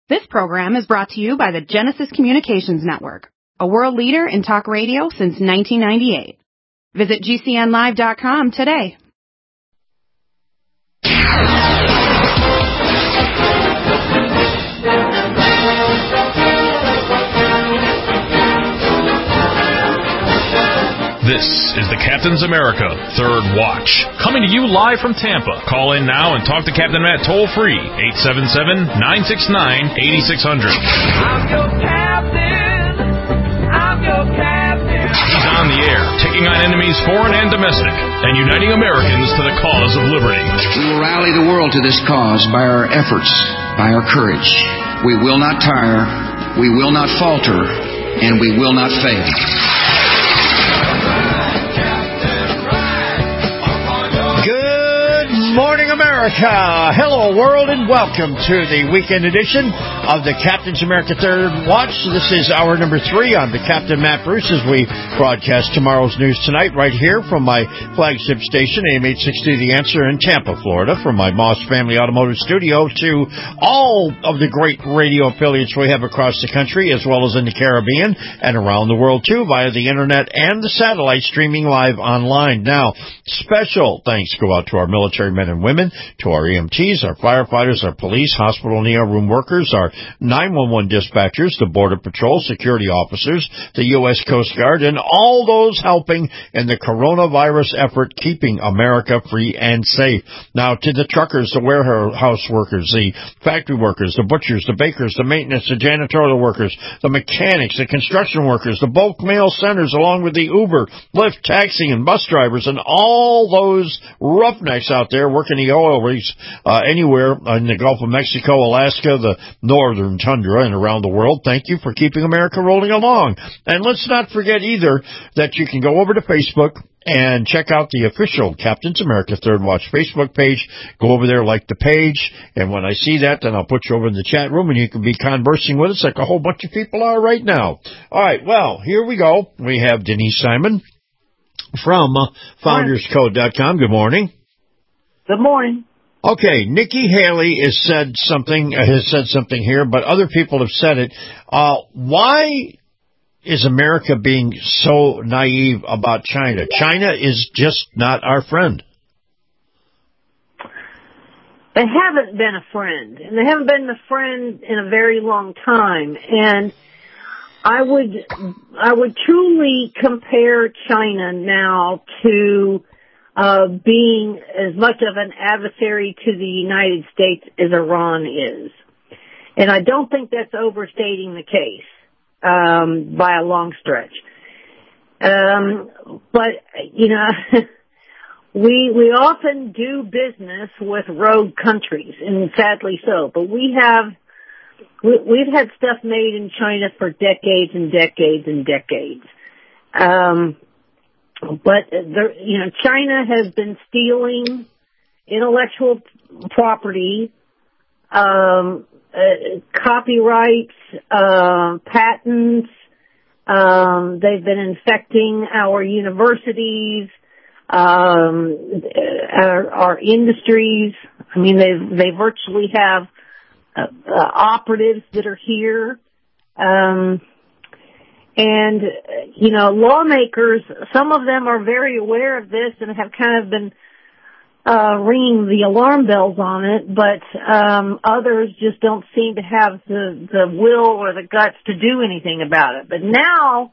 This program is brought to you by the Genesis Communications Network, a world leader in talk radio since 1998. Visit GCNlive.com today. This is the Captain's America Third Watch, coming to you live from Tampa. Call in now and talk to Captain Matt toll-free, 877-969-8600. I'm your captain. I'm your captain. He's on the air, taking on enemies foreign and domestic, and uniting Americans to the cause of liberty. We will rally the world to this cause by our efforts, by our courage. We will not tire, we will not falter, and we will not fail. Morning, America. Hello, world, and welcome to the weekend edition of the Captain's America Third Watch. This is hour number 3. I'm the Captain, Matt Bruce, as we broadcast tomorrow's news tonight right here from my flagship station, AM 860 The Answer in Tampa, Florida, from my Moss Family Automotive Studio to all of the great radio affiliates we have across the country, as well as in the Caribbean and around the world, too, via the internet and the satellite streaming live online. Now, special thanks go out to our military men and women, to our EMTs, our firefighters, our police, hospital and ER room workers, our 911 dispatchers, the Border Patrol, security officers, the U.S. Coast Guard, and all those helping in the coronavirus effort keeping America free and safe. Now, to the truckers, the warehouse workers, the factory workers, the butchers, the bakers, the maintenance, the janitorial workers, the mechanics, the construction workers, the bulk mail centers, along with the Uber, Lyft, taxi, and bus drivers, and all those roughnecks out there working the oil rigs anywhere in the Gulf of Mexico, Alaska, the northern tundra, and around the world. Thank you for keeping America rolling along. And let's not forget either that you can go over to Facebook and check out the official Captain's America Third Watch Facebook page. Go over there, like the page, and when I see that, then I'll put you over in the chat room, and you can be conversing with us like a whole bunch of people are right now. All right, well, here we go. We have Denise Simon from FoundersCode.com. Good morning. Good morning. Okay, Nikki Haley has said something here, but other people have said it. Why is America being so naive about China? China is just not our friend. They haven't been a friend, and they haven't been a friend in a very long time. And I would truly compare China now to being as much of an adversary to the United States as Iran is. And I don't think that's overstating the case by a long stretch. But, you know, we often do business with rogue countries, and sadly so. But we've had stuff made in China for decades and decades and decades. But China has been stealing intellectual property, copyrights, patents. They've been infecting our universities, our industries. I mean, they virtually have operatives that are here. And, you know, lawmakers, some of them are very aware of this and have kind of been ringing the alarm bells on it, but others just don't seem to have the will or the guts to do anything about it. But now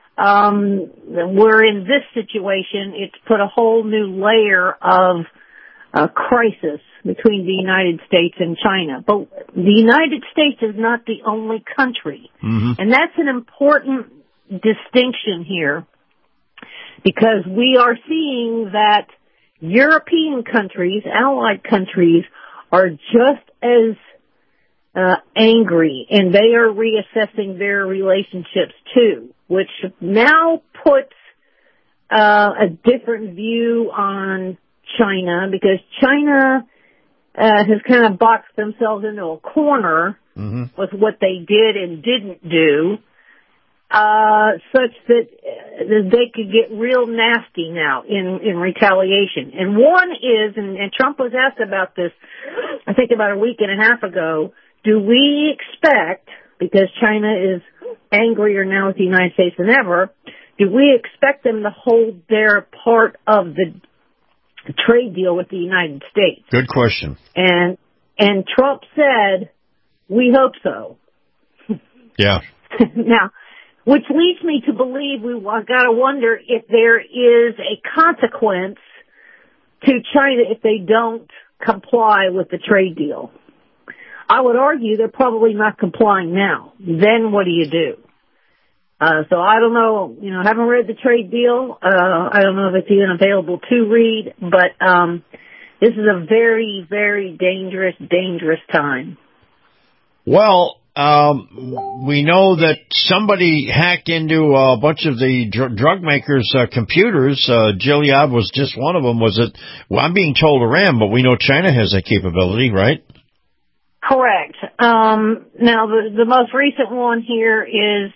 we're in this situation. It's put a whole new layer of crisis between the United States and China. But the United States is not the only country. Mm-hmm. And that's an important distinction here, because we are seeing that European countries, allied countries, are just as angry, and they are reassessing their relationships too, which now puts a different view on China, because China has kind of boxed themselves into a corner with what they did and didn't do, such that they could get real nasty now in retaliation. And one is, and Trump was asked about this, I think about a week and a half ago, do we expect, because China is angrier now with the United States than ever, do we expect them to hold their part of the trade deal with the United States? Good question. And Trump said, we hope so. Yeah. Now, which leads me to believe we've got to wonder if there is a consequence to China if they don't comply with the trade deal. I would argue they're probably not complying now. Then what do you do? So I don't know, I haven't read the trade deal. I don't know if it's even available to read, but this is a very, very dangerous time. Well, we know that somebody hacked into a bunch of the drug makers' computers. Gilead was just one of them. Was it? Well, I'm being told Iran, but we know China has that capability, right? Correct. Now, the most recent one here is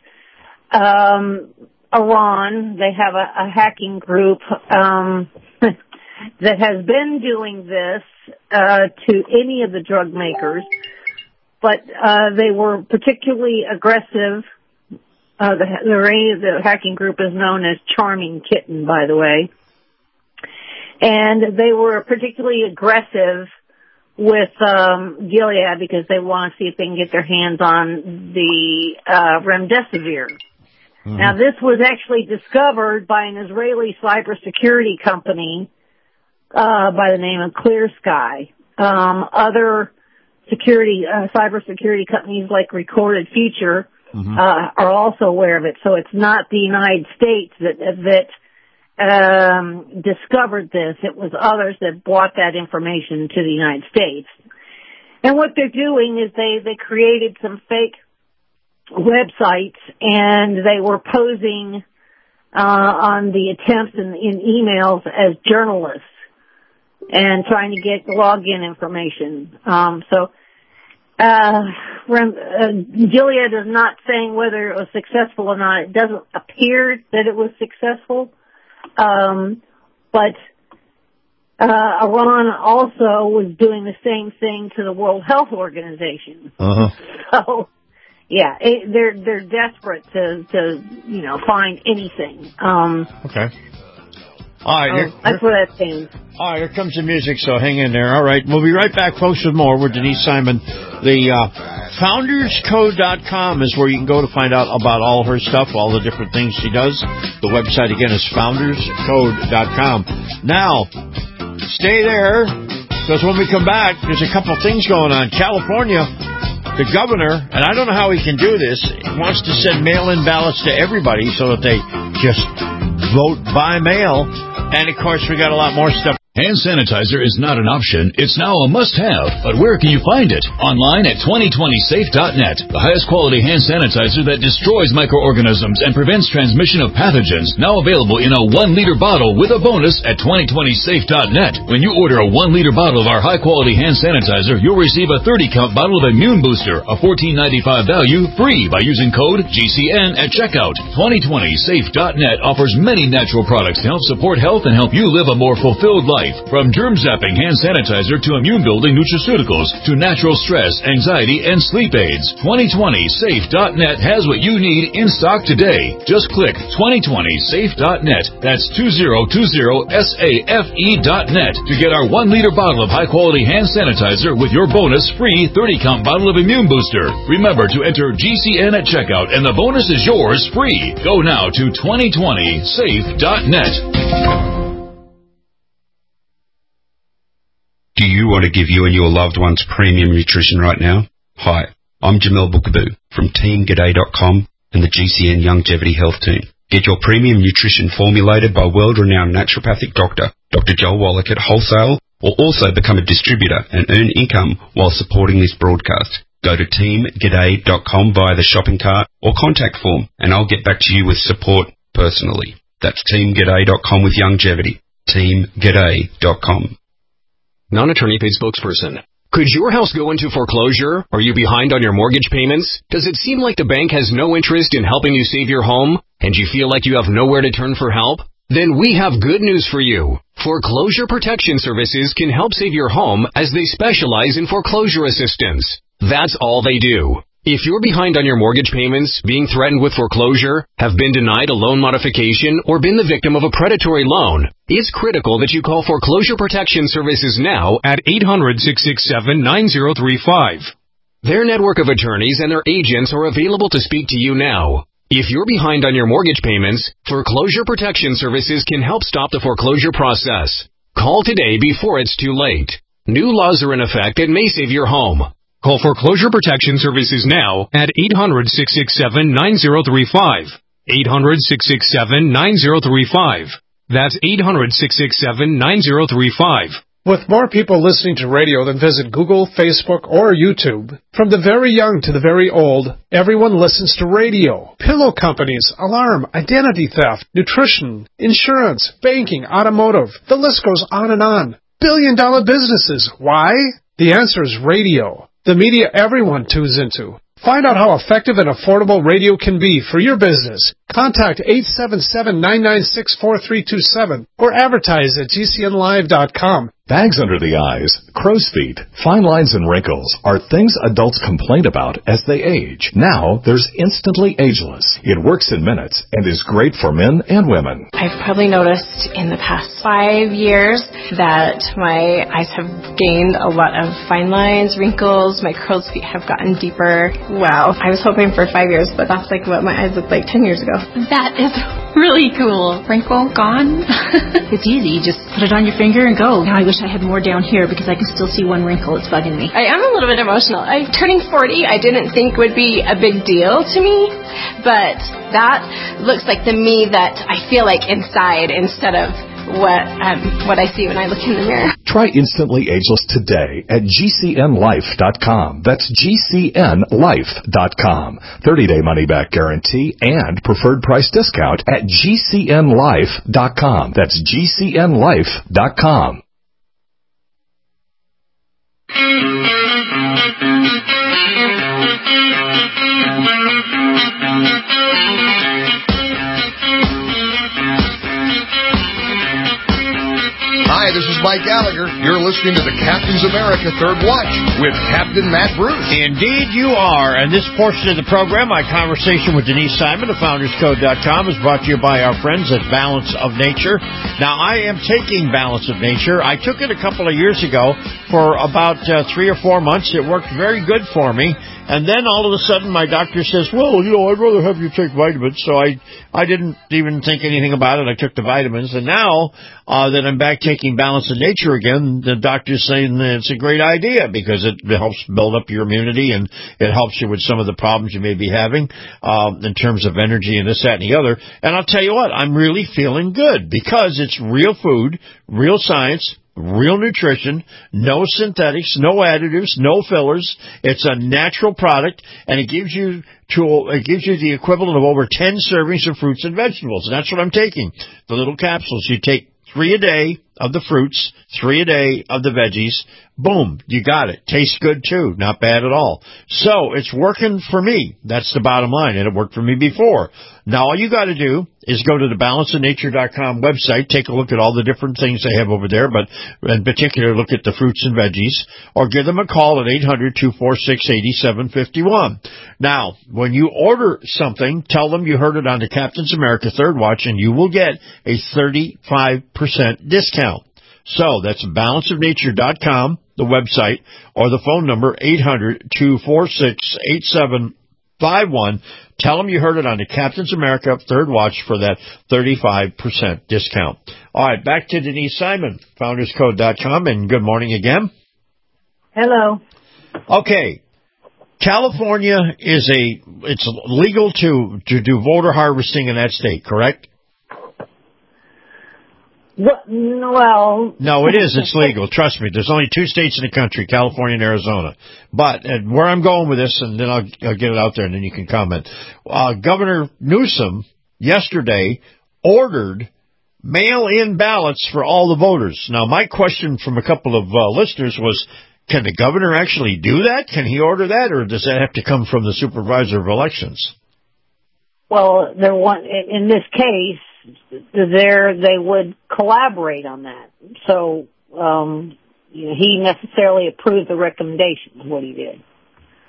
Iran. They have a hacking group that has been doing this to any of the drug makers. But they were particularly aggressive. The hacking group is known as Charming Kitten, by the way. And they were particularly aggressive with Gilead because they want to see if they can get their hands on the remdesivir. Mm-hmm. Now, this was actually discovered by an Israeli cybersecurity company by the name of Clear Sky. Other cybersecurity companies like Recorded Future are also aware of it. So it's not the United States that discovered this. It was others that brought that information to the United States. And what they're doing is they created some fake websites, and they were posing on the attempts in emails as journalists and trying to get login information. Gilead is not saying whether it was successful or not. It doesn't appear that it was successful. But Iran also was doing the same thing to the World Health Organization. So, yeah, they're desperate to find anything. Okay. All right, that's what that means. All right, here comes the music, so hang in there. All right, we'll be right back, folks, with more. We're Denise Simon. The founderscode.com is where you can go to find out about all her stuff, all the different things she does. The website, again, is founderscode.com. Now, stay there, because when we come back, there's a couple things going on. California, the governor, and I don't know how he can do this, wants to send mail-in ballots to everybody so that they just vote by mail. And, of course, we got a lot more stuff. Hand sanitizer is not an option. It's now a must-have. But where can you find it? Online at 2020safe.net. The highest quality hand sanitizer that destroys microorganisms and prevents transmission of pathogens. Now available in a 1-liter bottle with a bonus at 2020safe.net. When you order a 1-liter bottle of our high-quality hand sanitizer, you'll receive a 30-count bottle of Immune Booster, a $14.95 value, free by using code GCN at checkout. 2020safe.net offers many natural products to help support health and help you live a more fulfilled life. From germ-zapping hand sanitizer to immune-building nutraceuticals to natural stress, anxiety, and sleep aids. 2020safe.net has what you need in stock today. Just click 2020safe.net. That's 2020safe.net to get our 1-liter bottle of high-quality hand sanitizer with your bonus free 30-count bottle of Immune Booster. Remember to enter GCN at checkout, and the bonus is yours free. Go now to 2020safe.net. Do you want to give you and your loved ones premium nutrition right now? Hi, I'm Jamel Bookaboo from TeamGaday.com and the GCN Longevity Health Team. Get your premium nutrition formulated by world-renowned naturopathic doctor, Dr. Joel Wallach at wholesale, or also become a distributor and earn income while supporting this broadcast. Go to TeamGaday.com via the shopping cart or contact form, and I'll get back to you with support personally. That's TeamGaday.com with longevity. TeamGaday.com. Non-attorney paid spokesperson. Could your house go into foreclosure? Are you behind on your mortgage payments? Does it seem like the bank has no interest in helping you save your home? And you feel like you have nowhere to turn for help? Then we have good news for you. Foreclosure Protection Services can help save your home as they specialize in foreclosure assistance. That's all they do. If you're behind on your mortgage payments, being threatened with foreclosure, have been denied a loan modification, or been the victim of a predatory loan, it's critical that you call Foreclosure Protection Services now at 800-667-9035. Their network of attorneys and their agents are available to speak to you now. If you're behind on your mortgage payments, Foreclosure Protection Services can help stop the foreclosure process. Call today before it's too late. New laws are in effect that may save your home. Call Foreclosure Protection Services now at 800-667-9035. 800-667-9035. That's 800-667-9035. With more people listening to radio than visit Google, Facebook, or YouTube, from the very young to the very old, everyone listens to radio. Pillow companies, alarm, identity theft, nutrition, insurance, banking, automotive. The list goes on and on. Billion-dollar businesses. Why? The answer is radio. The media everyone tunes into. Find out how effective and affordable radio can be for your business. Contact 877-996-4327 or advertise at gcnlive.com. Bags under the eyes, crow's feet, fine lines and wrinkles are things adults complain about as they age. Now there's Instantly Ageless. It works in minutes and is great for men and women. I've probably noticed in the past 5 years that my eyes have gained a lot of fine lines, wrinkles, my crow's feet have gotten deeper. Wow. I was hoping for 5 years, but that's like what my eyes looked like 10 years ago. That is really cool. Wrinkle gone? It's easy. You just put it on your finger and go. Now I wish I had more down here because I can still see one wrinkle. It's bugging me. I am a little bit emotional. Turning 40, I didn't think would be a big deal to me, but that looks like the me that I feel like inside instead of what I see when I look in the mirror. Try Instantly Ageless today at GCNLife.com. That's GCNLife.com. 30-day money-back guarantee and preferred price discount at GCNLife.com. That's GCNLife.com. Hi, this is Mike Gallagher. You're listening to the Captain's America Third Watch with Captain Matt Bruce. Indeed you are. And this portion of the program, my conversation with Denise Simon of FoundersCode.com, is brought to you by our friends at Balance of Nature. Now, I am taking Balance of Nature. I took it a couple of years ago for about 3 or 4 months. It worked very good for me. And then all of a sudden my doctor says, well, I'd rather have you take vitamins. So I didn't even think anything about it. I took the vitamins. And now that I'm back taking Balance of Nature again, the doctor's saying that it's a great idea because it helps build up your immunity and it helps you with some of the problems you may be having in terms of energy and this, that, and the other. And I'll tell you what, I'm really feeling good because it's real food, real science, real nutrition, no synthetics, no additives, no fillers. It's a natural product, and it gives you the equivalent of over 10 servings of fruits and vegetables. And that's what I'm taking. The little capsules. You take 3 a day of the fruits, 3 a day of the veggies. Boom, you got it. Tastes good too. Not bad at all. So it's working for me. That's the bottom line. And it worked for me before. Now all you got to do is go to the balanceofnature.com website, take a look at all the different things they have over there, but in particular look at the fruits and veggies, or give them a call at 800-246-8751. Now, when you order something, tell them you heard it on the Captain's America Third Watch, and you will get a 35% discount. So that's balanceofnature.com, the website, or the phone number 800-246-8751. Tell them you heard it on the Captain's America Third Watch for that 35% discount. All right, back to Denise Simon, FoundersCode.com, and good morning again. Hello. Okay. California it's legal to do voter harvesting in that state, correct? Well, no, it is. It's legal. Trust me. There's only 2 states in the country, California and Arizona. But where I'm going with this, and then I'll get it out there, and then you can comment. Governor Newsom yesterday ordered mail-in ballots for all the voters. Now, my question from a couple of listeners was, can the governor actually do that? Can he order that, or does that have to come from the supervisor of elections? Well, in this case, they would collaborate on that. So he necessarily approved the recommendation of what he did.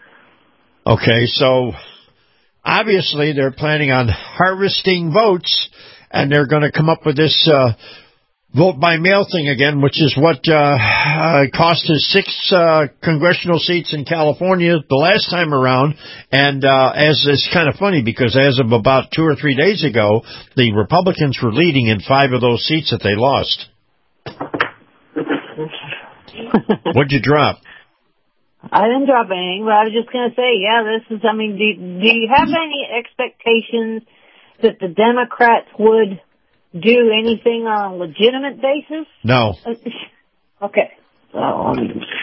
Okay, so obviously they're planning on harvesting votes, and they're going to come up with this vote by mail thing again, which is what cost us 6 congressional seats in California the last time around. And as it's kind of funny because as of about 2 or 3 days ago, the Republicans were leading in 5 of those seats that they lost. What'd you drop? I didn't drop anything, but I was just going to say, do you have any expectations that the Democrats would do anything on a legitimate basis? No. Okay. So,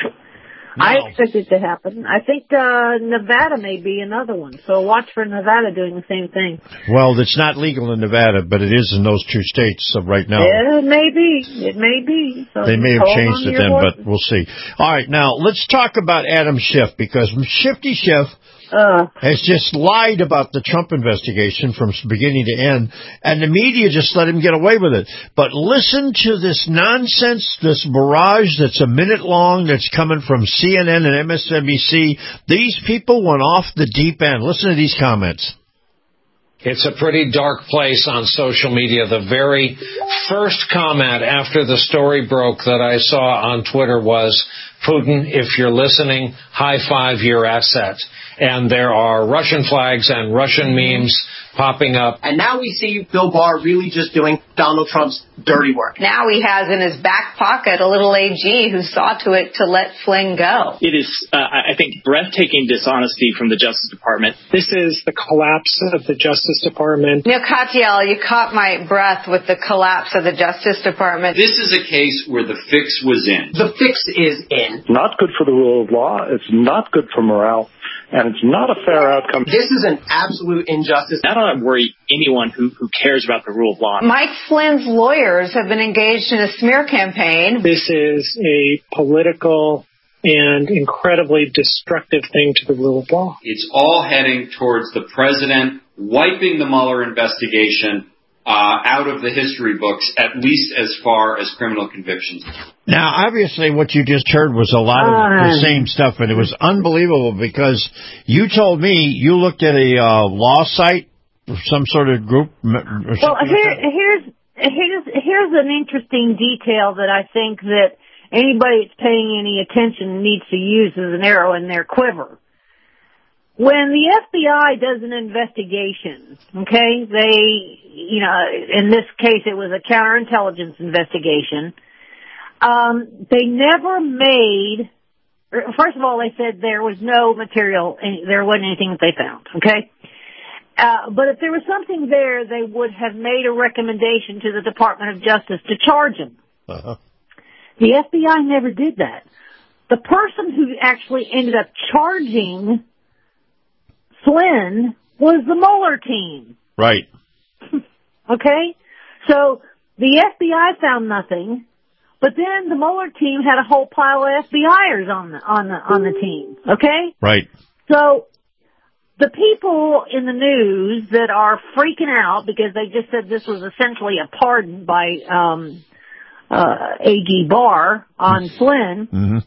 I expect it to happen. I think Nevada may be another one, so watch for Nevada doing the same thing. Well, it's not legal in Nevada, but it is in those 2 states right now. Yeah, it may be. It may be. So they may have changed it then, but we'll see. All right, now let's talk about Adam Schiff, because Shifty Schiff has just lied about the Trump investigation from beginning to end, and the media just let him get away with it. But listen to this nonsense, this barrage that's a minute long that's coming from CNN and MSNBC. These people went off the deep end. Listen to these comments. It's a pretty dark place on social media. The very first comment after the story broke that I saw on Twitter was, Putin, if you're listening, high five your asset. And there are Russian flags and Russian memes popping up. And now we see Bill Barr really just doing Donald Trump's dirty work. Now he has in his back pocket a little AG who saw to it to let Flynn go. It is, I think, breathtaking dishonesty from the Justice Department. This is the collapse of the Justice Department. Katyal, you caught my breath with the collapse of the Justice Department. This is a case where the fix was in. The fix is in. Not good for the rule of law. It's not good for morale. And it's not a fair outcome. This is an absolute injustice. I don't worry anyone who cares about the rule of law. Mike Flynn's lawyers have been engaged in a smear campaign. This is a political and incredibly destructive thing to the rule of law. It's all heading towards the president wiping the Mueller investigation out of the history books, at least as far as criminal convictions. Now, obviously, what you just heard was a lot of the same stuff, and it was unbelievable because you told me you looked at a law site or some sort of group. Well, here's an interesting detail that I think that anybody that's paying any attention needs to use as an arrow in their quiver. When the FBI does an investigation, okay, in this case it was a counterintelligence investigation, they never made, first of all they said there was no material, there wasn't anything that they found, okay? But if there was something there, they would have made a recommendation to the Department of Justice to charge him. Uh-huh. The FBI never did that. The person who actually ended up charging Flynn was the Mueller team. Right. Okay? So the FBI found nothing, but then the Mueller team had a whole pile of FBI'ers on the team. Okay? Right. So the people in the news that are freaking out because they just said this was essentially a pardon by A.G. Barr on Flynn,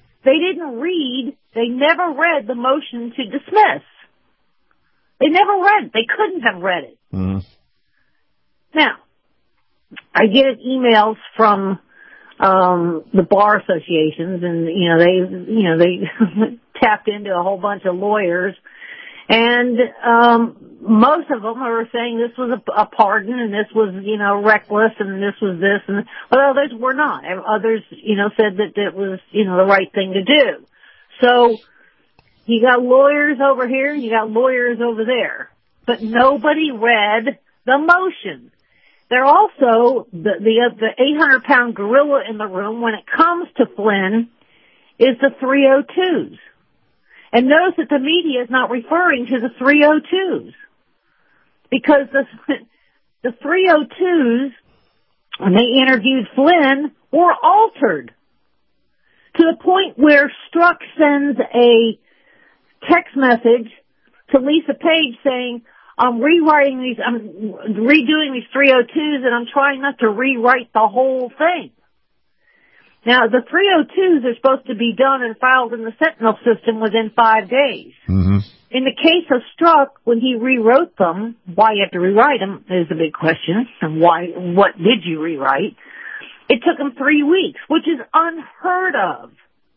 they never read the motion to dismiss. They never read it. They couldn't have read it. Mm-hmm. Now, I get emails from the bar associations, and they tapped into a whole bunch of lawyers, and most of them are saying this was a pardon, and this was reckless, and this was this, and but others were not. Others said that it was the right thing to do. So. You got lawyers over here, you got lawyers over there, but nobody read the motion. They're also, the 800-pound gorilla in the room when it comes to Flynn is the 302s. And notice that the media is not referring to the 302s. Because the 302s, when they interviewed Flynn, were altered to the point where Strzok sends a text message to Lisa Page saying, I'm redoing these 302s, and I'm trying not to rewrite the whole thing. Now, the 302s are supposed to be done and filed in the Sentinel system within 5 days. Mm-hmm. in the case of Strzok, when he rewrote them, why you have to rewrite them is a big question. And what did you rewrite? It took him 3 weeks, which is unheard of.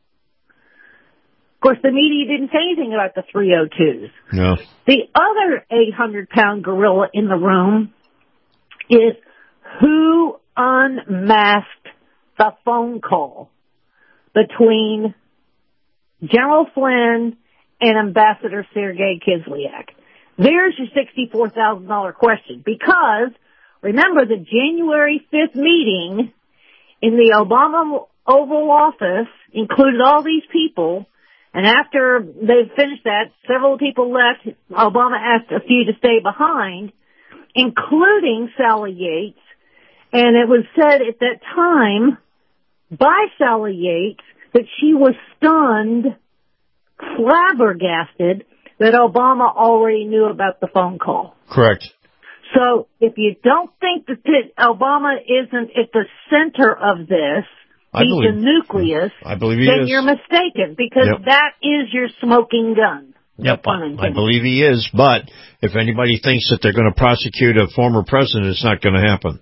Of course, the media didn't say anything about the 302s. No. The other 800-pound gorilla in the room is who unmasked the phone call between General Flynn and Ambassador Sergei Kislyak. There's your $64,000 question. Because, remember, the January 5th meeting in the Obama Oval Office included all these people, and after they finished that, several people left. Obama asked a few to stay behind, including Sally Yates, and it was said at that time by Sally Yates that she was stunned, flabbergasted, that Obama already knew about the phone call. Correct. So if you don't think that Obama isn't at the center of this, he's the nucleus, I believe he then is. you're mistaken, because that is your smoking gun. Yep, I believe he is, but if anybody thinks that they're going to prosecute a former president, it's not going to happen.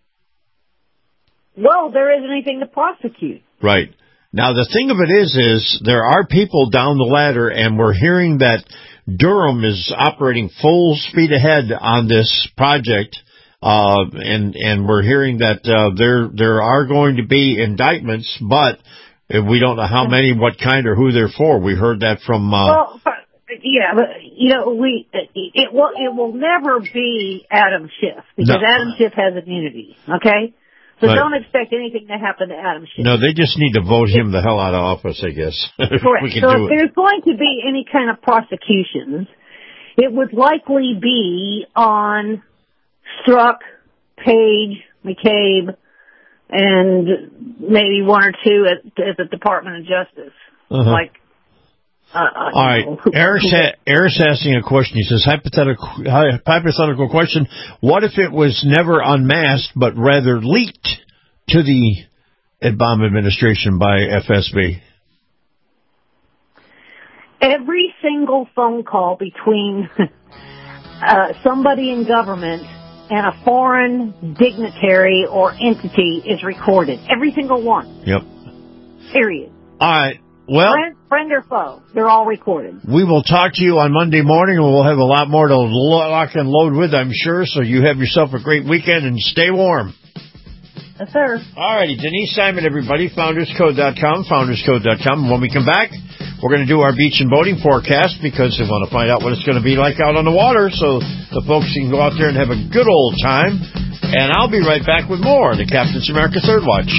Well, there isn't anything to prosecute. Right. Now, the thing of it is there are people down the ladder, and we're hearing that Durham is operating full speed ahead on this project, and we're hearing that there are going to be indictments, but we don't know how many, what kind, or who they're for. We heard that from... Yeah, but it will never be Adam Schiff, because Adam Schiff has immunity. Okay, so don't expect anything to happen to Adam Schiff. No, they just need to vote him the hell out of office, I guess. Correct. We can So do if there's going to be any kind of prosecutions, it would likely be on Strzok, Page, McCabe, and maybe one or two at the Department of Justice, like. All right. Eric's asking a question. He says, hypothetical question, what if it was never unmasked, but rather leaked to the Obama administration by FSB? Every single phone call between somebody in government and a foreign dignitary or entity is recorded. Every single one. Yep. Period. All right. Well, friend or foe, they're all recorded. We will talk to you on Monday morning, and we'll have a lot more to lock and load with, I'm sure. So you have yourself a great weekend, and stay warm. Yes, sir. All righty. Denise Simon, everybody, founderscode.com, founderscode.com. When we come back, we're going to do our beach and boating forecast, because we want to find out what it's going to be like out on the water, so the folks can go out there and have a good old time. And I'll be right back with more on the Captain's America Third Watch.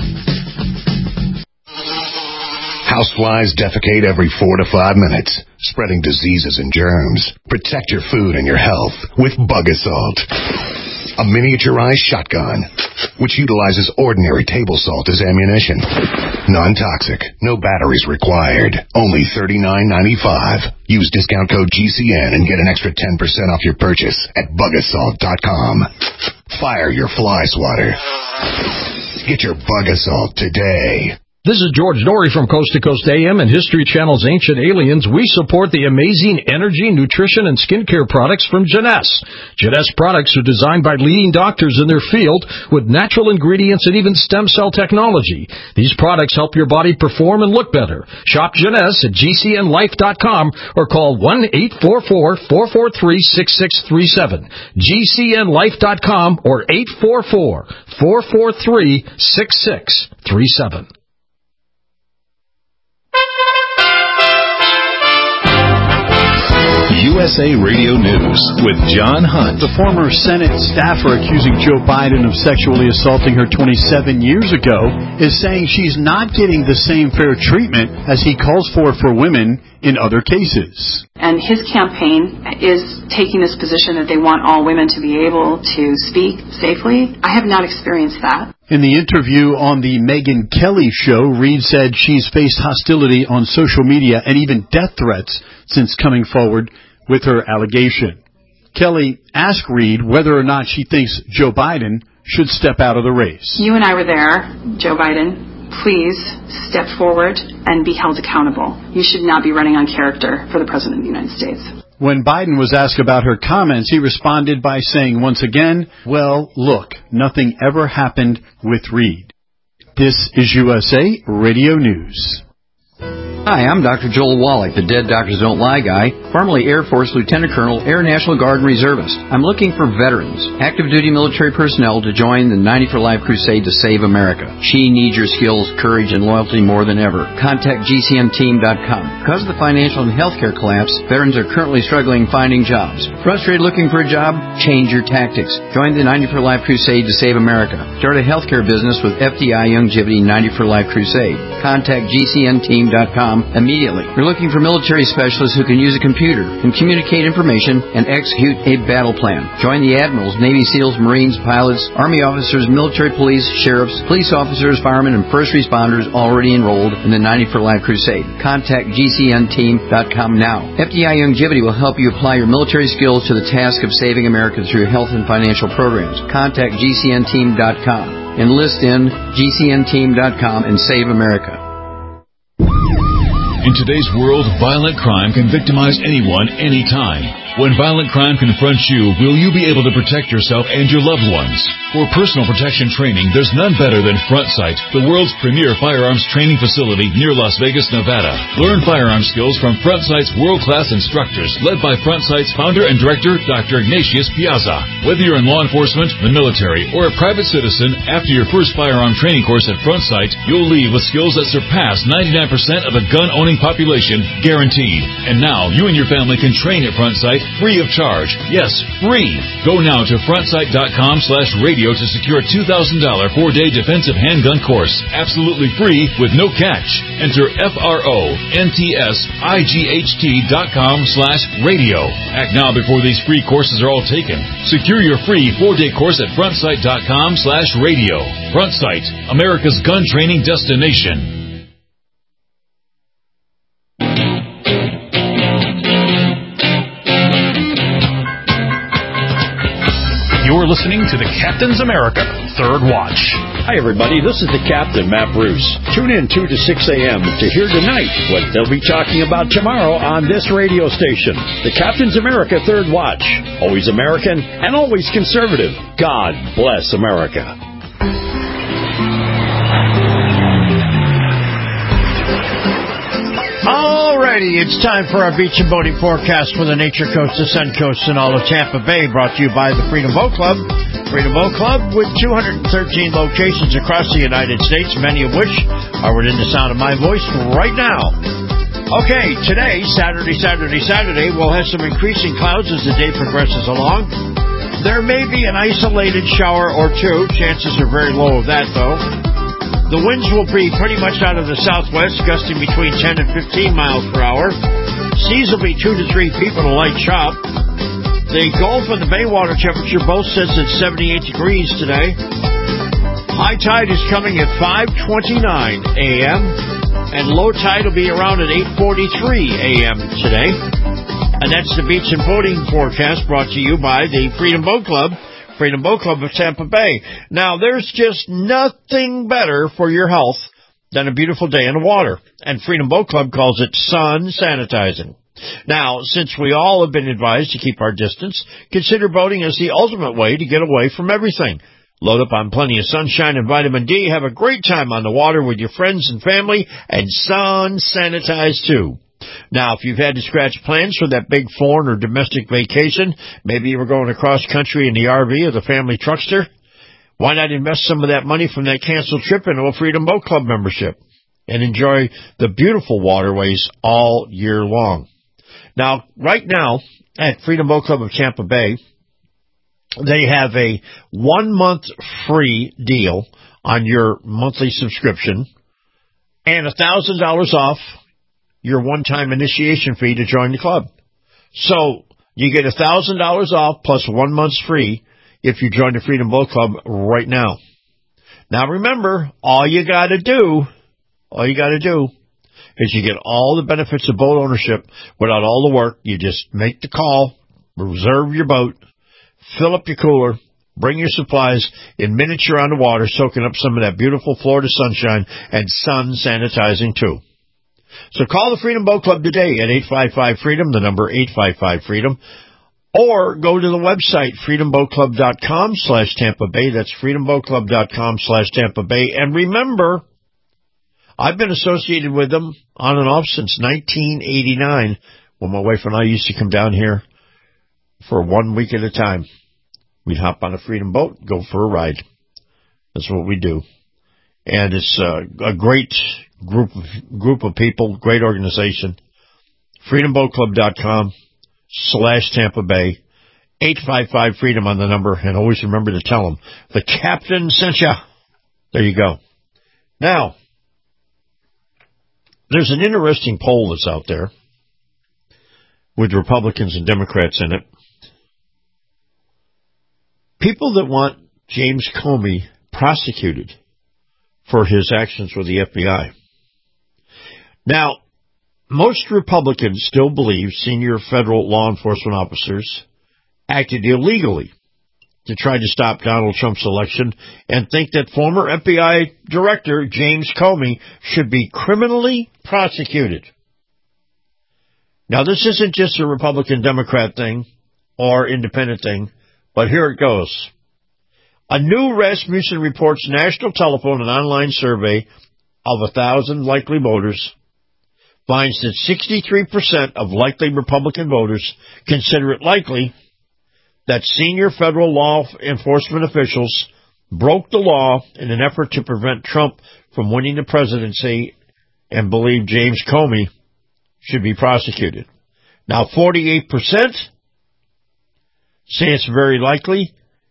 Houseflies defecate every 4 to 5 minutes, spreading diseases and germs. Protect your food and your health with Bug Assault, a miniaturized shotgun which utilizes ordinary table salt as ammunition. Non-toxic, no batteries required. Only $39.95. Use discount code GCN and get an extra 10% off your purchase at bugassault.com. Fire your fly swatter. Get your Bug Assault today. This is George Norrie from Coast to Coast AM and History Channel's Ancient Aliens. We support the amazing energy, nutrition, and skincare products from Jeunesse. Jeunesse products are designed by leading doctors in their field with natural ingredients and even stem cell technology. These products help your body perform and look better. Shop Jeunesse at GCNlife.com or call 1-844-443-6637. GCNlife.com or 844-443-6637. USA Radio News with John Hunt. The former Senate staffer accusing Joe Biden of sexually assaulting her 27 years ago is saying she's not getting the same fair treatment as he calls for women in other cases. And his campaign is taking this position that they want all women to be able to speak safely. I have not experienced that. In the interview on the Megyn Kelly show, Reed said she's faced hostility on social media and even death threats since coming forward with her allegation. Kelly asked Reed whether or not she thinks Joe Biden should step out of the race. You and I were there, Joe Biden, please step forward and be held accountable. You should not be running on character for the President of the United States. When Biden was asked about her comments, he responded by saying once again, well, look, nothing ever happened with Reed. This is USA Radio News. Hi, I'm Dr. Joel Wallach, the Dead Doctors Don't Lie guy, formerly Air Force Lieutenant Colonel, Air National Guard and Reservist. I'm looking for veterans, active duty military personnel to join the 90 for Life crusade to save America. She needs your skills, courage, and loyalty more than ever. Contact GCNteam.com. Because of the financial and healthcare collapse, veterans are currently struggling finding jobs. Frustrated looking for a job? Change your tactics. Join the 90 for Life crusade to save America. Start a healthcare business with FDI Youngevity 90 for Life crusade. Contact GCNteam.com immediately. We're looking for military specialists who can use a computer and communicate information and execute a battle plan. Join the admirals, Navy SEALs, Marines, pilots, Army officers, military police, sheriffs, police officers, firemen, and first responders already enrolled in the 90 for Life crusade. Contact GCNteam.com now. FDI Youngevity will help you apply your military skills to the task of saving America through health and financial programs. Contact GCNteam.com. Enlist in GCNteam.com and save America. In today's world, violent crime can victimize anyone, anytime. When violent crime confronts you, will you be able to protect yourself and your loved ones? For personal protection training, there's none better than FrontSight, the world's premier firearms training facility near Las Vegas, Nevada. Learn firearm skills from FrontSight's world-class instructors, led by FrontSight's founder and director, Dr. Ignatius Piazza. Whether you're in law enforcement, the military, or a private citizen, after your first firearm training course at FrontSight, you'll leave with skills that surpass 99% of the gun-owning population, guaranteed. And now, you and your family can train at FrontSight free of charge. Yes, free. Go now to frontsight.com/radio to secure a $2,000 4-day defensive handgun course. Absolutely free with no catch. Enter FRONTSIGHT.com/radio. Act now before these free courses are all taken. Secure your free 4-day course at frontsight.com/radio. FrontSight, America's gun training destination. You're listening to the Captain's America Third Watch. Hi, everybody. This is the Captain, Matt Bruce. Tune in 2 to 6 a.m. to hear tonight what they'll be talking about tomorrow on this radio station. The Captain's America Third Watch. Always American and always conservative. God bless America. Alrighty, it's time for our beach and boating forecast for the Nature Coast, the Sun Coast, and all of Tampa Bay, brought to you by the Freedom Boat Club. Freedom Boat Club with 213 locations across the United States, many of which are within the sound of my voice right now. Okay, today, Saturday, we'll have some increasing clouds as the day progresses along. There may be an isolated shower or two. Chances are very low of that, though. The winds will be pretty much out of the southwest, gusting between 10 and 15 miles per hour. Seas will be 2 to 3 feet with a light chop. The Gulf and the Baywater temperature both sits at 78 degrees today. High tide is coming at 5:29 a.m., and low tide will be around at 8:43 a.m. today. And that's the beach and boating forecast brought to you by the Freedom Boat Club. Freedom Boat Club of Tampa Bay. Now, there's just nothing better for your health than a beautiful day in the water, and Freedom Boat Club calls it sun sanitizing. Now, since we all have been advised to keep our distance, consider boating as the ultimate way to get away from everything. Load up on plenty of sunshine and vitamin D, have a great time on the water with your friends and family, and sun sanitize too. Now, if you've had to scratch plans for that big foreign or domestic vacation, maybe you were going across country in the RV or the family truckster, why not invest some of that money from that canceled trip into a Freedom Boat Club membership and enjoy the beautiful waterways all year long? Now, right now, at Freedom Boat Club of Tampa Bay, they have a 1-month free deal on your monthly subscription and $1,000 off your one-time initiation fee to join the club. So you get $1,000 off plus 1 month's free if you join the Freedom Boat Club right now. Now remember, all you got to do is you get all the benefits of boat ownership without all the work. You just make the call, reserve your boat, fill up your cooler, Bring your supplies in minutes you're on the water, soaking up some of that beautiful Florida sunshine and sun sanitizing too. So call the Freedom Boat Club today at 855-FREEDOM, the number 855-FREEDOM, or go to the website, freedomboatclub.com/Tampa Bay. That's freedomboatclub.com/Tampa Bay. And remember, I've been associated with them on and off since 1989, when my wife and I used to come down here for 1 week at a time. We'd hop on a Freedom boat, go for a ride. That's what we do. And it's a great group of people, great organization. freedomboatclub.com/Tampa Bay. 855-FREEDOM on the number, and always remember to tell them the captain sent you. There you go. Now, there's an interesting poll that's out there with Republicans and Democrats in it. People that want James Comey prosecuted for his actions with the FBI. Now, most Republicans still believe senior federal law enforcement officers acted illegally to try to stop Donald Trump's election and think that former FBI Director James Comey should be criminally prosecuted. Now, this isn't just a Republican-Democrat thing or independent thing, but here it goes. A new Rasmussen Reports national telephone and online survey of 1,000 likely voters finds that 63% of likely Republican voters consider it likely that senior federal law enforcement officials broke the law in an effort to prevent Trump from winning the presidency and believe James Comey should be prosecuted. Now, 48% say it's very likely.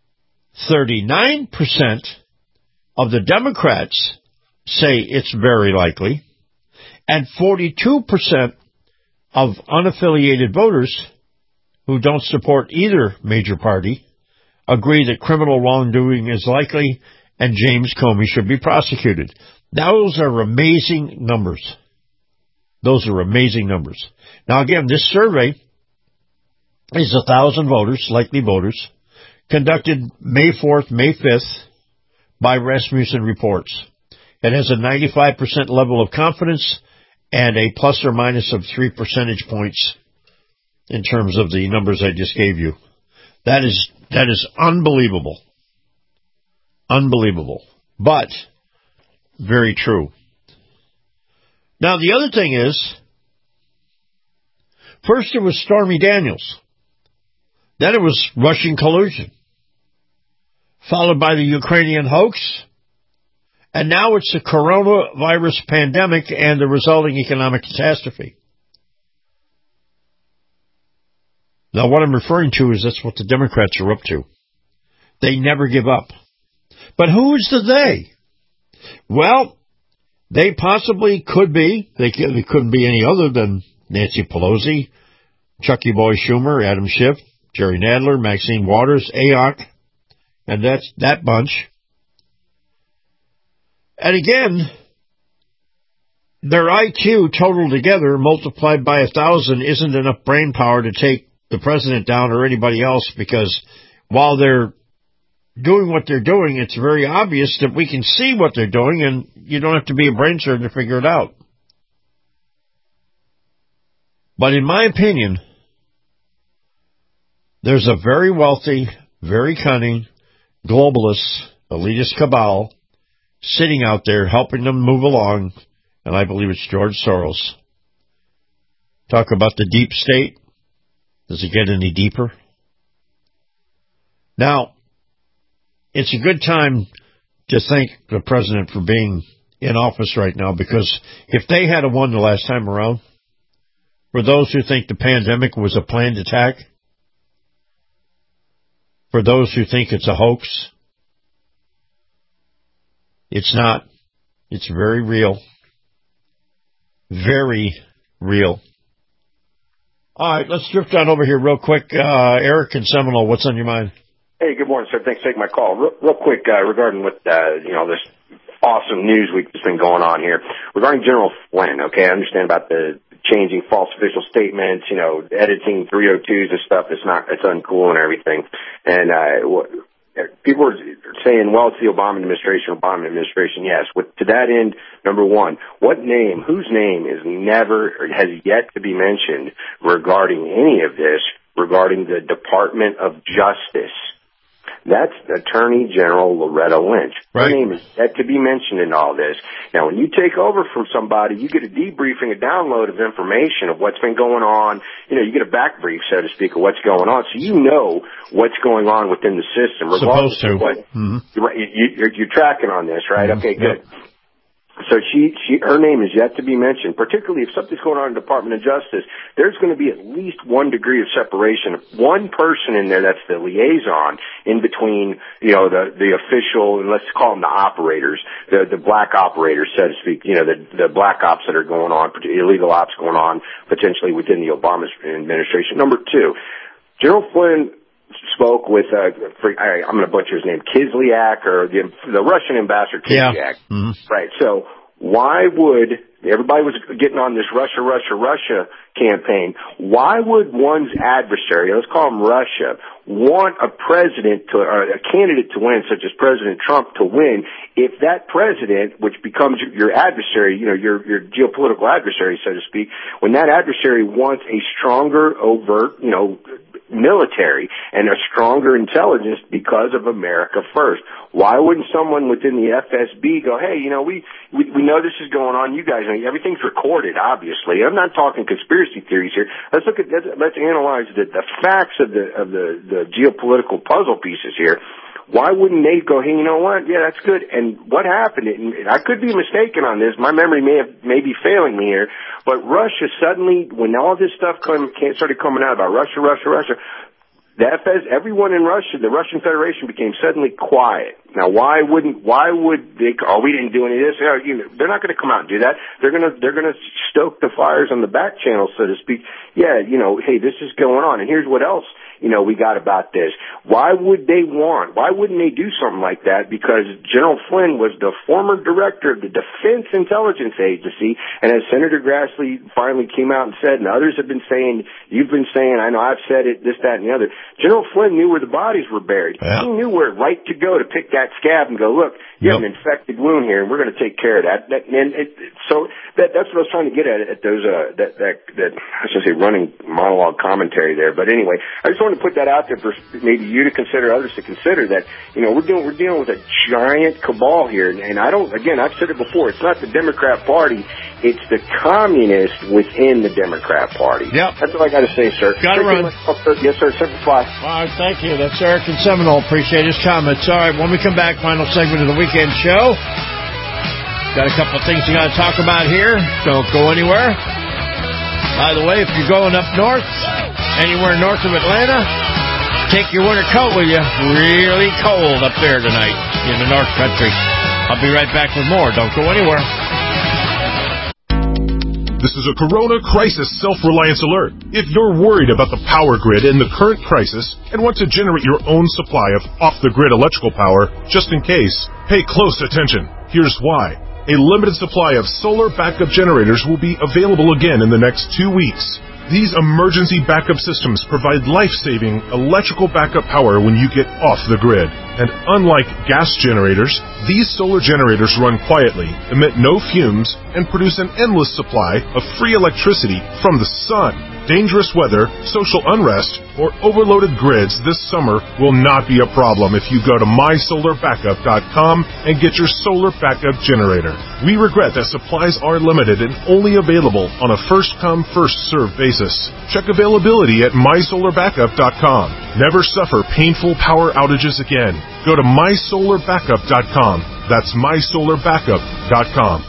39% of the Democrats say it's very likely. And 42% of unaffiliated voters who don't support either major party agree that criminal wrongdoing is likely and James Comey should be prosecuted. Those are amazing numbers. Those are amazing numbers. Now, again, this survey is 1,000 voters, likely voters, conducted May 4th, May 5th by Rasmussen Reports. It has a 95% level of confidence and a plus or minus of 3 percentage points in terms of the numbers I just gave you. That is unbelievable. Unbelievable. But very true. Now, the other thing is, first it was Stormy Daniels. Then it was Russian collusion. Followed by the Ukrainian hoax. And now it's the coronavirus pandemic and the resulting economic catastrophe. Now, what I'm referring to is that's what the Democrats are up to. They never give up. But who's the they? Well, they possibly could be. They couldn't be any other than Nancy Pelosi, Chucky Boy Schumer, Adam Schiff, Jerry Nadler, Maxine Waters, AOC, and that's that bunch. And again, their IQ totaled together, multiplied by 1,000, isn't enough brain power to take the president down or anybody else, because while they're doing what they're doing, it's very obvious that we can see what they're doing, and you don't have to be a brain surgeon to figure it out. But in my opinion, there's a very wealthy, very cunning, globalist, elitist cabal sitting out there helping them move along, and I believe it's George Soros. Talk about the deep state. Does it get any deeper? Now, it's a good time to thank the president for being in office right now, because if they had won the last time around, for those who think the pandemic was a planned attack, for those who think it's a hoax, it's not. It's very real. Very real. All right, let's drift on over here real quick. Eric in Seminole, what's on your mind? Hey, good morning, sir. Thanks for taking my call. Real quick, regarding what, this awesome news week that's been going on here. Regarding General Flynn, okay, I understand about the changing false official statements, editing 302s and stuff. It's uncool and everything. And people are saying, well, it's the Obama administration. Yes. To that end, number one, whose name has yet to be mentioned regarding any of this, regarding the Department of Justice? That's Attorney General Loretta Lynch. Her name is yet to be mentioned in all this. Now, when you take over from somebody, you get a debriefing, a download of information of what's been going on. You get a back brief, so to speak, of what's going on. So you know what's going on within the system. Supposed to. You're tracking on this, right? Okay, good. Yep. So her name is yet to be mentioned, particularly if something's going on in the Department of Justice. There's going to be at least 1 degree of separation. One person in there that's the liaison in between, the official, and let's call them the operators, the black operators, so to speak, the black ops that are going on, illegal ops going on potentially within the Obama administration. Number 2, General Flynn spoke with, I'm going to butcher his name, Kislyak, or the Russian ambassador Kislyak. Yeah. Mm-hmm. Right. So why would, everybody was getting on this Russia campaign, why would one's adversary, let's call him Russia, want a candidate to win, such as President Trump, to win, if that president, which becomes your adversary, your geopolitical adversary, so to speak, when that adversary wants a stronger, overt, military and a stronger intelligence because of America first? Why wouldn't someone within the FSB go, hey, we know this is going on. You guys know everything's recorded, obviously. I'm not talking conspiracy theories here. Let's analyze the facts of the geopolitical puzzle pieces here. Why wouldn't they go, hey, you know what? Yeah, that's good. And what happened? And I could be mistaken on this. My memory may be failing me here. But Russia suddenly, when all this stuff started coming out about Russia, everyone in Russia, the Russian Federation, became suddenly quiet. Now, why would they? Oh, we didn't do any of this. They're not going to come out and do that. They're going to stoke the fires on the back channel, so to speak. Yeah, hey, this is going on, and here's what else we got about this. Why wouldn't they do something like that? Because General Flynn was the former director of the Defense Intelligence Agency, and as Senator Grassley finally came out and said, and others have been saying, you've been saying, I know I've said it, this, that, and the other, General Flynn knew where the bodies were buried. Yeah. He knew where right to go to pick that scab and go, look, you have an infected wound here, and we're going to take care of that. So that's what I was trying to get at those, I should say, running monologue commentary there. But anyway, I just wanted to put that out there for maybe you to consider, others to consider, that, we're dealing with a giant cabal here. And I've said it before, it's not the Democrat Party, it's the communists within the Democrat Party. Yep. That's all I got to say, sir. Got to run. Yes, sir. 7 o'clock. All right, thank you. That's Eric in Seminole. Appreciate his comments. All right, when we come back, final segment of the weekend show. Got a couple of things you got to talk about here. Don't go anywhere. By the way, if you're going up north, anywhere north of Atlanta, take your winter coat with you. Really cold up there tonight in the North Country. I'll be right back with more. Don't go anywhere. This is a Corona Crisis Self-Reliance Alert. If you're worried about the power grid in the current crisis and want to generate your own supply of off-the-grid electrical power, just in case, pay close attention. Here's why. A limited supply of solar backup generators will be available again in the next 2 weeks. These emergency backup systems provide life-saving electrical backup power when you get off the grid. And unlike gas generators, these solar generators run quietly, emit no fumes, and produce an endless supply of free electricity from the sun. Dangerous weather, social unrest, or overloaded grids this summer will not be a problem if you go to mysolarbackup.com and get your solar backup generator. We regret that supplies are limited and only available on a first-come, first-served basis. Check availability at mysolarbackup.com. Never suffer painful power outages again. Go to mysolarbackup.com. That's mysolarbackup.com.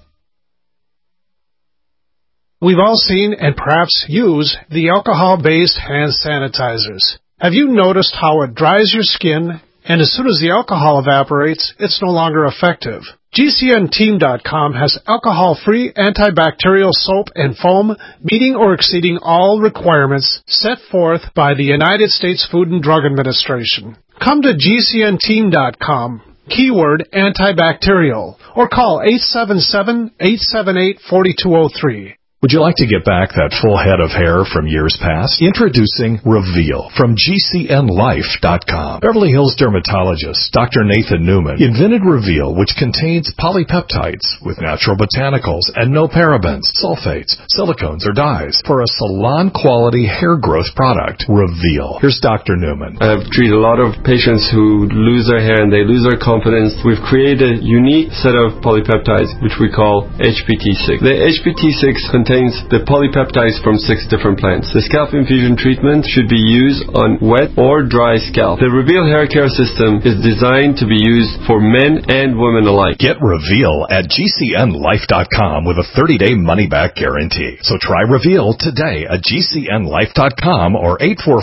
We've all seen and perhaps use the alcohol-based hand sanitizers. Have you noticed how it dries your skin, and as soon as the alcohol evaporates, it's no longer effective? GCNteam.com has alcohol-free antibacterial soap and foam meeting or exceeding all requirements set forth by the United States Food and Drug Administration. Come to GCNteam.com, keyword antibacterial, or call 877-878-4203. Would you like to get back that full head of hair from years past? Introducing Reveal from GCNLife.com. Beverly Hills dermatologist Dr. Nathan Newman invented Reveal, which contains polypeptides with natural botanicals and no parabens, sulfates, silicones, or dyes for a salon-quality hair growth product. Reveal. Here's Dr. Newman. I've treated a lot of patients who lose their hair and they lose their confidence. We've created a unique set of polypeptides, which we call HPT6. The HPT6 contains the polypeptides from 6 different plants. The scalp infusion treatment should be used on wet or dry scalp. The Reveal hair care system is designed to be used for men and women alike. Get Reveal at GCNLife.com with a 30-day money-back guarantee. So try Reveal today at GCNLife.com or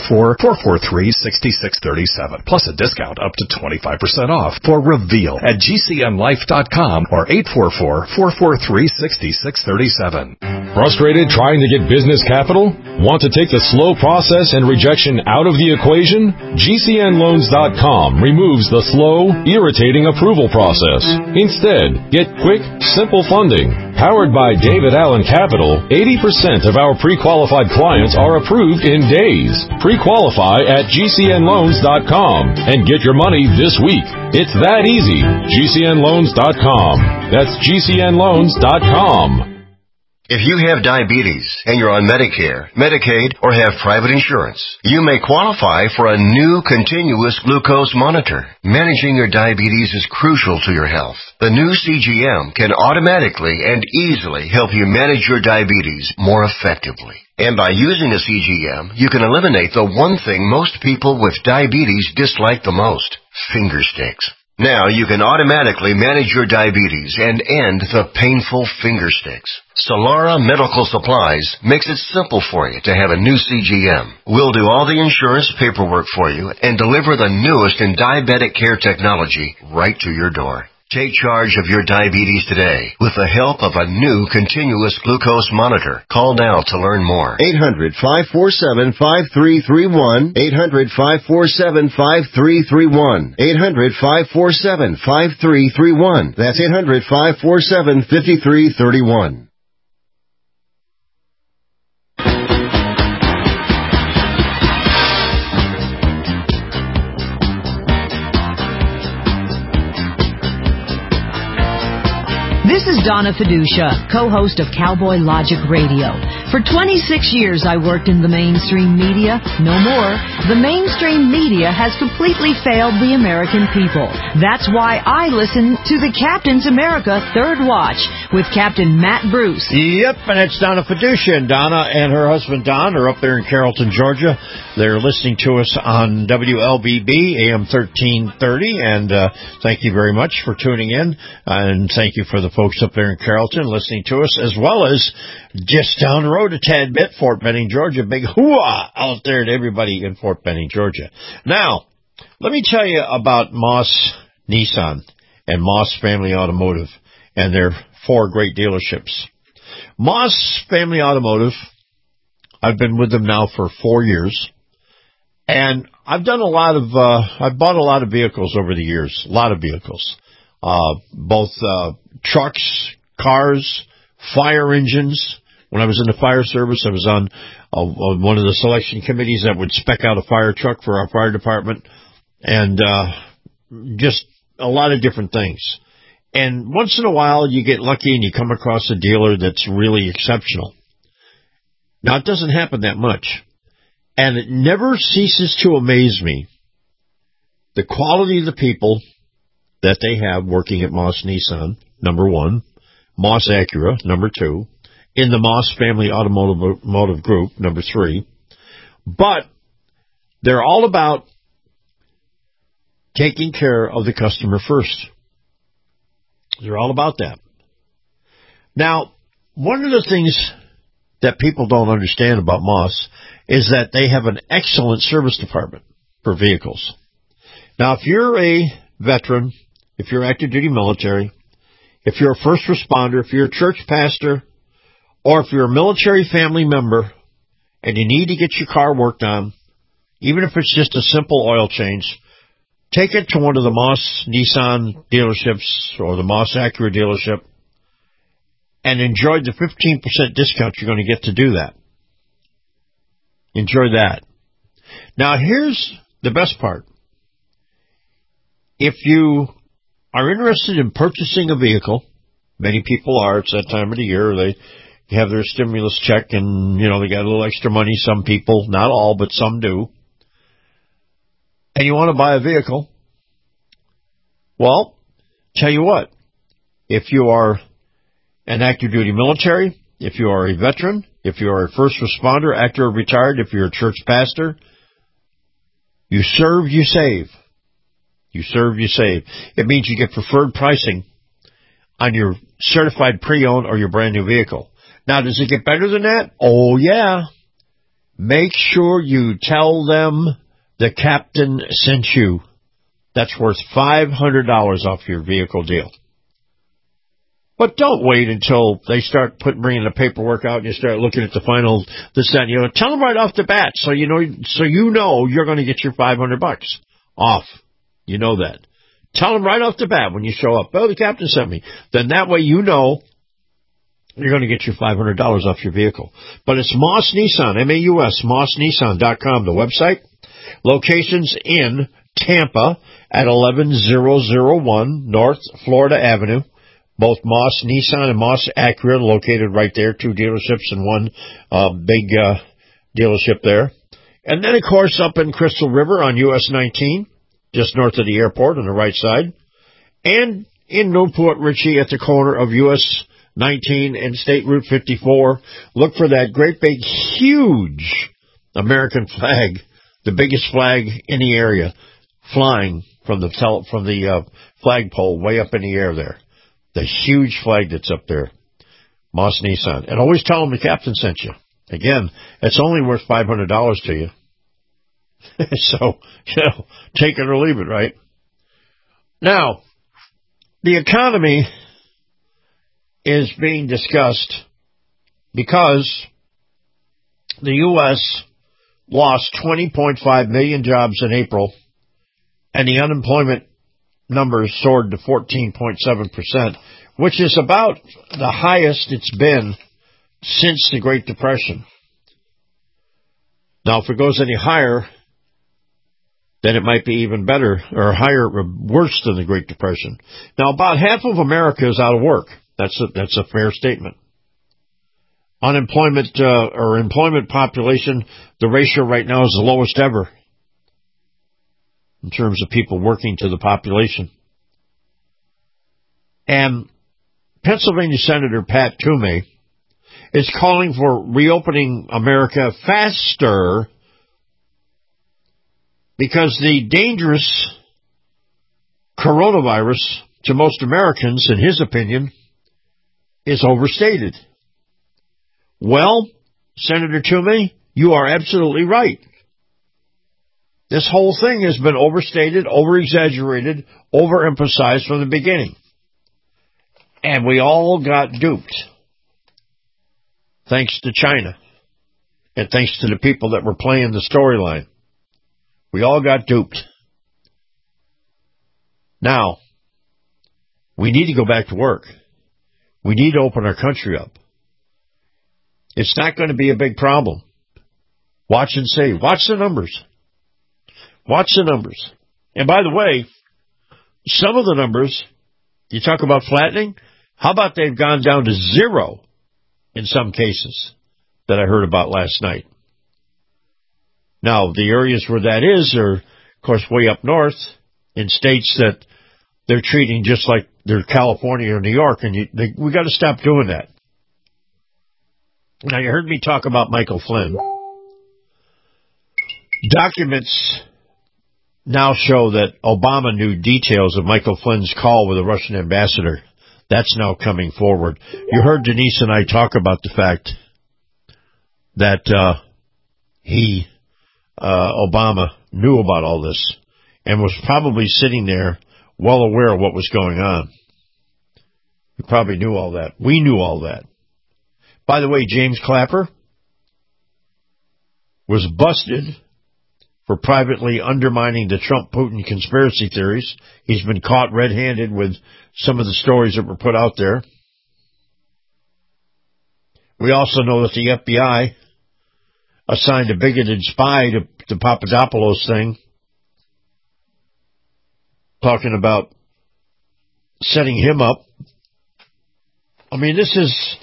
844-443-6637. Plus a discount up to 25% off for Reveal at GCNLife.com or 844-443-6637. Frustrated trying to get business capital? Want to take the slow process and rejection out of the equation? GCNLoans.com removes the slow, irritating approval process. Instead, get quick, simple funding. Powered by David Allen Capital, 80% of our pre-qualified clients are approved in days. Pre-qualify at GCNLoans.com and get your money this week. It's that easy. GCNLoans.com. That's GCNLoans.com. If you have diabetes and you're on Medicare, Medicaid, or have private insurance, you may qualify for a new continuous glucose monitor. Managing your diabetes is crucial to your health. The new CGM can automatically and easily help you manage your diabetes more effectively. And by using a CGM, you can eliminate the one thing most people with diabetes dislike the most: finger sticks. Now you can automatically manage your diabetes and end the painful finger sticks. Solara Medical Supplies makes it simple for you to have a new CGM. We'll do all the insurance paperwork for you and deliver the newest in diabetic care technology right to your door. Take charge of your diabetes today with the help of a new continuous glucose monitor. Call now to learn more. 800-547-5331. 800-547-5331. 800-547-5331. That's 800-547-5331. This is Donna Fiducia, co-host of Cowboy Logic Radio. For 26 years, I worked in the mainstream media. No more. The mainstream media has completely failed the American people. That's why I listen to the Captain's America Third Watch with Captain Matt Bruce. Yep, and it's Donna Fiducia. And Donna and her husband Don are up there in Carrollton, Georgia. They're listening to us on WLBB, AM 1330. And thank you very much for tuning in. And thank you for the folks up there in Carrollton listening to us, as well as just down the road a tad bit, Fort Benning, Georgia. Big hooah out there to everybody in Fort Benning, Georgia. Now, let me tell you about Moss Nissan and Moss Family Automotive and their 4 great dealerships. Moss Family Automotive, I've been with them now for 4 years, and I've done I've bought a lot of vehicles over the years, a lot of vehicles. Both trucks, cars, fire engines. When I was in the fire service, I was on one of the selection committees that would spec out a fire truck for our fire department, and just a lot of different things. And once in a while, you get lucky and you come across a dealer that's really exceptional. Now, it doesn't happen that much, and it never ceases to amaze me, the quality of the people that they have working at Moss Nissan, number 1, Moss Acura, number 2, in the Moss Family Automotive Group, number 3. But they're all about taking care of the customer first. They're all about that. Now, one of the things that people don't understand about Moss is that they have an excellent service department for vehicles. Now, if you're a veteran, if you're active duty military, if you're a first responder, if you're a church pastor, or if you're a military family member and you need to get your car worked on, even if it's just a simple oil change, take it to one of the Moss Nissan dealerships or the Moss Acura dealership, and enjoy the 15% discount you're going to get to do that. Enjoy that. Now, here's the best part. If you are interested in purchasing a vehicle, many people are, it's that time of the year, they have their stimulus check and, they got a little extra money, some people, not all, but some do, and you want to buy a vehicle, well, tell you what, if you are an active duty military, if you are a veteran, if you are a first responder, active or retired, if you're a church pastor, you serve, you save. You serve, you save. It means you get preferred pricing on your certified pre-owned or your brand new vehicle. Now, does it get better than that? Oh, yeah. Make sure you tell them the captain sent you. That's worth $500 off your vehicle deal. But don't wait until they start bringing the paperwork out and you start looking at the final, this, that, and tell them right off the bat so you know you're going to get your $500 off. You know that. Tell them right off the bat when you show up, the captain sent me. Then that way you know you're going to get your $500 off your vehicle. But it's Moss Nissan, M-A-U-S, mossnissan.com, the website. Locations in Tampa at 11001 North Florida Avenue. Both Moss Nissan and Moss Acura located right there, 2 dealerships and one big dealership there. And then, of course, up in Crystal River on US 19, just north of the airport on the right side. And in Newport Richey at the corner of US 19 and State Route 54. Look for that great big, huge American flag, the biggest flag in the area, flying from the flagpole way up in the air there. The huge flag that's up there, Moss Nissan. And always tell them the captain sent you. Again, it's only worth $500 to you. So, take it or leave it, right? Now, the economy is being discussed because the U.S. lost 20.5 million jobs in April, and the unemployment numbers soared to 14.7%, which is about the highest it's been since the Great Depression. Now, if it goes any higher, then it might be even better, or higher, or worse than the Great Depression. Now, about half of America is out of work. That's a fair statement. Unemployment, or employment population, the ratio right now is the lowest ever in terms of people working to the population. And Pennsylvania Senator Pat Toomey is calling for reopening America faster because the dangerous coronavirus to most Americans, in his opinion, is overstated. Well, Senator Toomey, you are absolutely right. This whole thing has been overstated, over-exaggerated, overemphasized from the beginning. And we all got duped. Thanks to China. And thanks to the people that were playing the storyline. We all got duped. Now, we need to go back to work. We need to open our country up. It's not going to be a big problem. Watch and see. Watch the numbers. Watch the numbers. And by the way, some of the numbers, you talk about flattening, how about they've gone down to 0 in some cases that I heard about last night? Now, the areas where that is are, of course, way up north in states that they're treating just like they're California or New York, and we got to stop doing that. Now, you heard me talk about Michael Flynn. Documents now show that Obama knew details of Michael Flynn's call with the Russian ambassador. That's now coming forward. You heard Denise and I talk about the fact that Obama knew about all this and was probably sitting there well aware of what was going on. He probably knew all that. We knew all that. By the way, James Clapper was busted for privately undermining the Trump-Putin conspiracy theories. He's been caught red-handed with some of the stories that were put out there. We also know that the FBI assigned a bigoted spy to the Papadopoulos thing, talking about setting him up. I mean, this is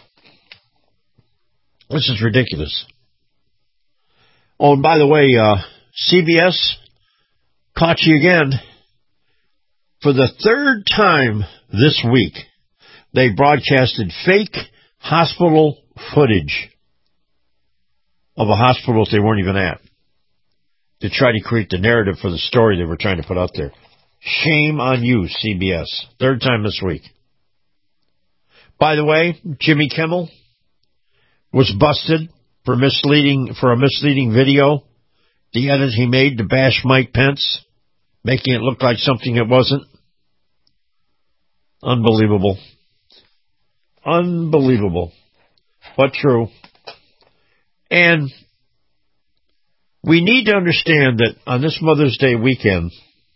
ridiculous. Oh, and by the way, CBS caught you again. For the third time this week, they broadcasted fake hospital footage of a hospital that they weren't even at to try to create the narrative for the story they were trying to put out there. Shame on you, CBS. Third time this week. By the way, Jimmy Kimmel was busted for a misleading video. The edit he made to bash Mike Pence, making it look like something it wasn't. Unbelievable. Unbelievable. But true. And we need to understand that on this Mother's Day weekend,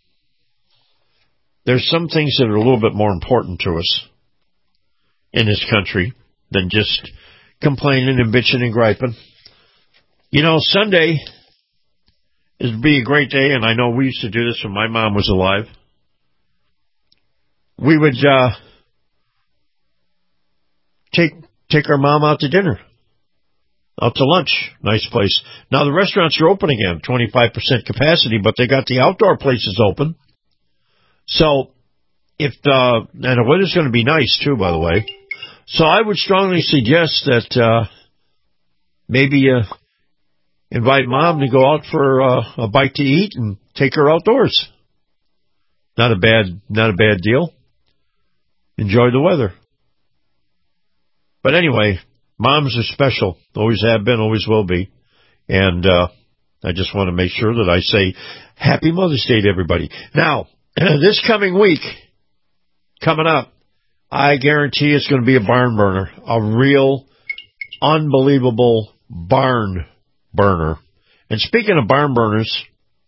there's some things that are a little bit more important to us in this country than just complaining and bitching and griping. You know, Sunday would be a great day, and I know we used to do this when my mom was alive. We would take our mom out to dinner, out to lunch. Nice place. Now, the restaurants are open again, 25% capacity, but they got the outdoor places open. So, and the weather's going to be nice, too, by the way. So I would strongly suggest that maybe invite Mom to go out for a bite to eat and take her outdoors. Not a bad deal. Enjoy the weather. But anyway, moms are special. Always have been, always will be. And I just want to make sure that I say Happy Mother's Day to everybody. Now, this coming week, coming up, I guarantee it's going to be a barn burner. A real, unbelievable barn burner. And speaking of barn burners,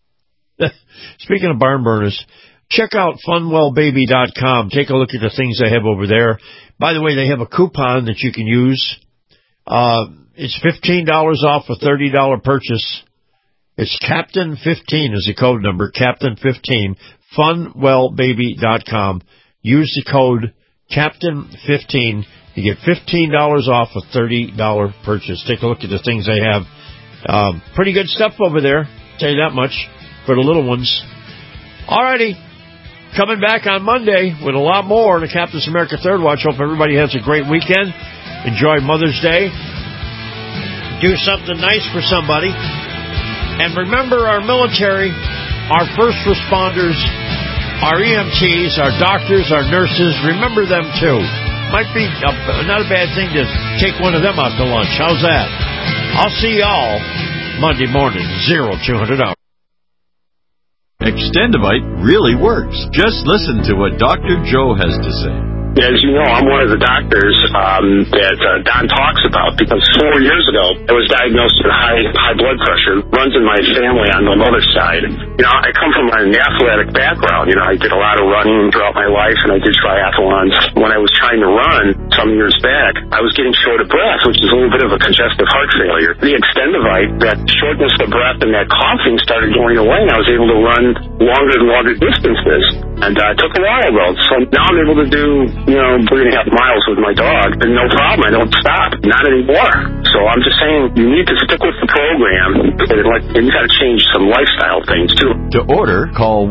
check out funwellbaby.com. Take a look at the things they have over there. By the way, they have a coupon that you can use. It's $15 off a $30 purchase. It's Captain15 is the code number, Captain15, funwellbaby.com. Use the code Captain15. You get $15 off a $30 purchase. Take a look at the things they have. Pretty good stuff over there, tell you that much, for the little ones. Alrighty, coming back on Monday with a lot more in the Captain's America Third Watch. Hope everybody has a great weekend. Enjoy Mother's Day. Do something nice for somebody. And remember our military, our first responders, our EMTs, our doctors, our nurses. Remember them, too. Might be not a bad thing to take one of them out to lunch. How's that? I'll see y'all Monday morning, 0200 hours. Extendivite really works. Just listen to what Dr. Joe has to say. As you know, I'm one of the doctors that Don talks about, because 4 years ago, I was diagnosed with high blood pressure. Runs in my family on the mother's side. You know, I come from an athletic background. You know, I did a lot of running throughout my life, and I did triathlons. When I was trying to run some years back, I was getting short of breath, which is a little bit of a congestive heart failure. The Extendivite, that shortness of breath and that coughing started going away, and I was able to run longer and longer distances. And it took a while, though. So now I'm able to do 3.5 miles with my dog, and no problem. I don't stop. Not anymore. So I'm just saying, you need to stick with the program, and you got to change some lifestyle things, too. To order, call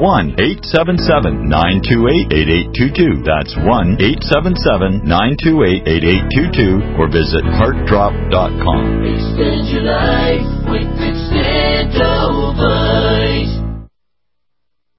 1-877-928-8822. That's 1-877-928-8822, or visit heartdrop.com. Extend your life with Extend.